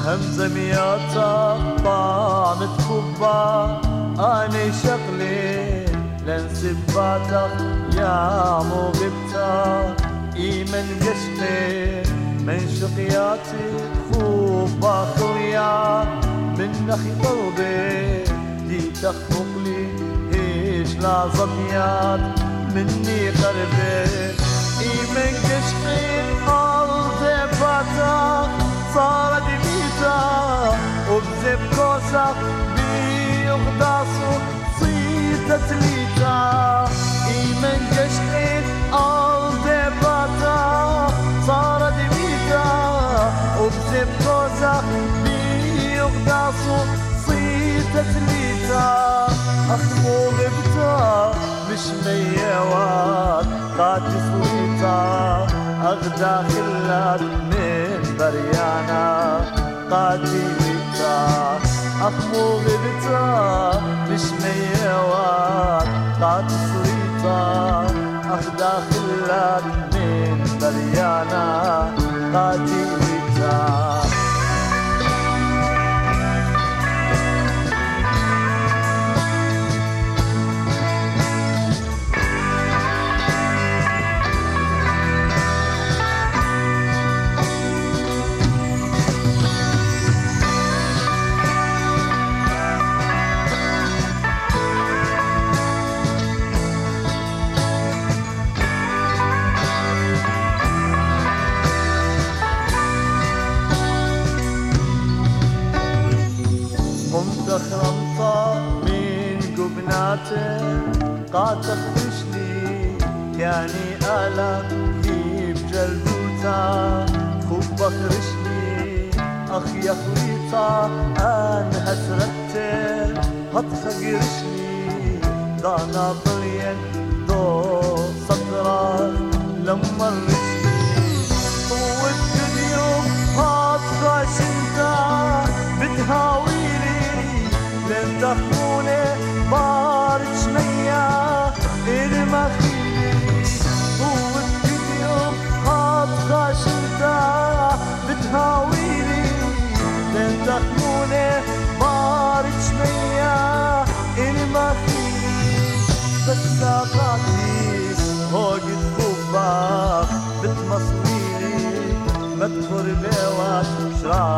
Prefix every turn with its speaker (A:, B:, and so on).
A: همزة مياتا طعمت كوبا أنا شغلي لنسباتك يا مغبتا إيمن قشقي من شقياتي خوبا خويا من أخي قلبي دي تخفق لي إيش لا ظبيات مني قربي إيمن قشقي قلبي باتك صارت بيتا وبزب كوسك بيغداسو صيتت ليتا إيمن قشقي قلبي باتك صارت بيتا وبزب كوسك بيغداسو صيتت ليتا أخمو غبتا مش ميوات قاتل صويتا أغدا خلات من بريانا قاتلتا أخمو غبتا مش ميوات قاتل صويتا أغدا خلات من بريانا قاتلتا خرمطة من قبناته قاد تخرجني يعني آلك هيب جلبوتا خوب بخرجني أخي يا خويتا أنا هتركت هتخجرشني دانا طريق دو سطرك لما رشني طوت اليوم هتخشنتا بتهاويلي لن تخوني بارد شمية المخيلي طوت اليوم هتخشنتا بتهاويلي لن تخوني بارد شمية المخيلي بس ساقاتي هوجد خوبك بتمصويلي مدخل بيوات شراك